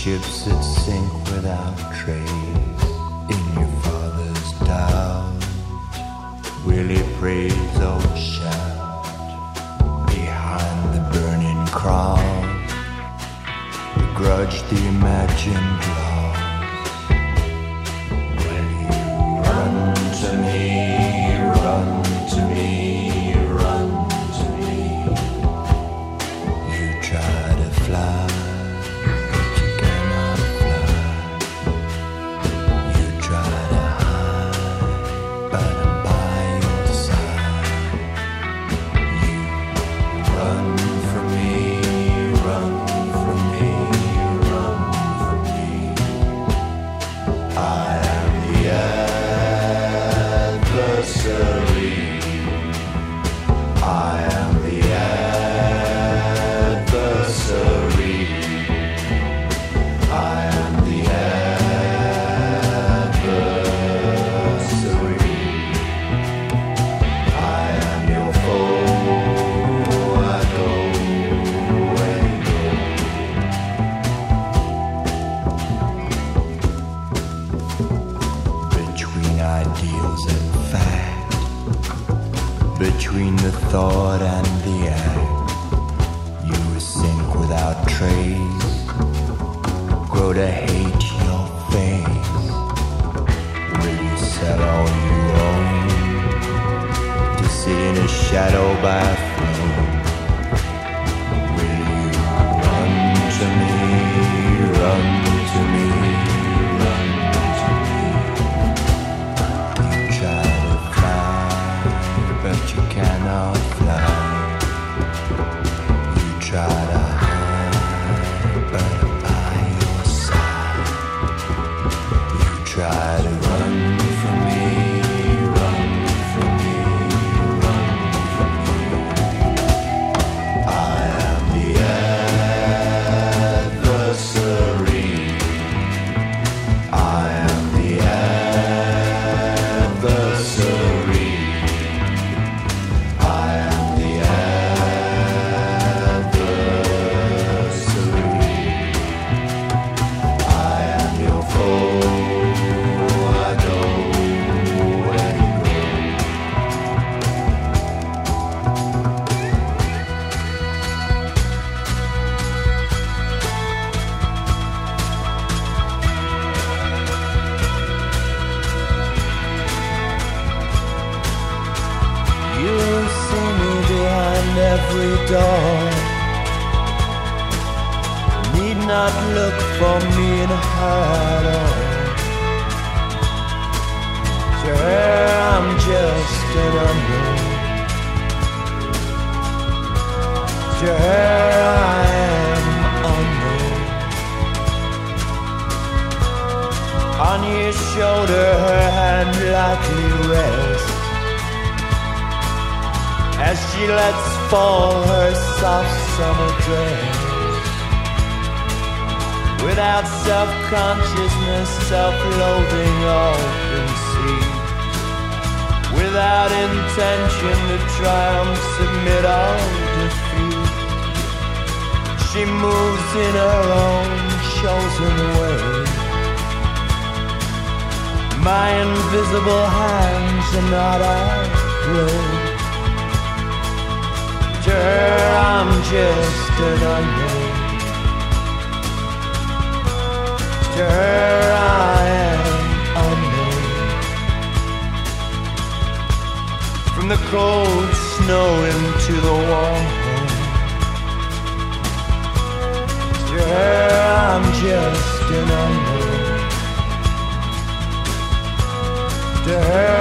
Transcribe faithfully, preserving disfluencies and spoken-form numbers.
ships that sink without trace in your father's doubt. Will he praise or shout behind the burning cross? Begrudge the imagined loss. Will you run to me, run to me, run to me? You try to fly, but you cannot fly. You try to hide, but I'm by your side. You run from me, run from me, run from me. I am the adversary. I am the adversary. I am the adversary. I am your foe. I go and go. Between ideals and fact, between the thought and the act, you sink without trace, grow to hate your face. Will you sell all you own to sit in a shadow by a throne? Will you run to me, run to me, run to me? You try to fly, but you cannot fly. You try to hide, but I'm by your side. You try to run from me, run from me, run from me. I am the adversary. I am the adversary. I am the adversary. I am your foe. I go and go. You see me behind every door. Need not look for me in her at all. To her I'm just an unknown. To her I am unknown. On your shoulder her hand lightly rests as she lets fall her soft summer dress. Without self-consciousness, self-loathing, all conceit. Without intention to triumph, submit or defeat. She moves in her own chosen way. My invisible hands are not outgrown. To her I'm just an unknown. To her I am unknown. From the cold snow into the warm home. To her I'm just an unknown. To her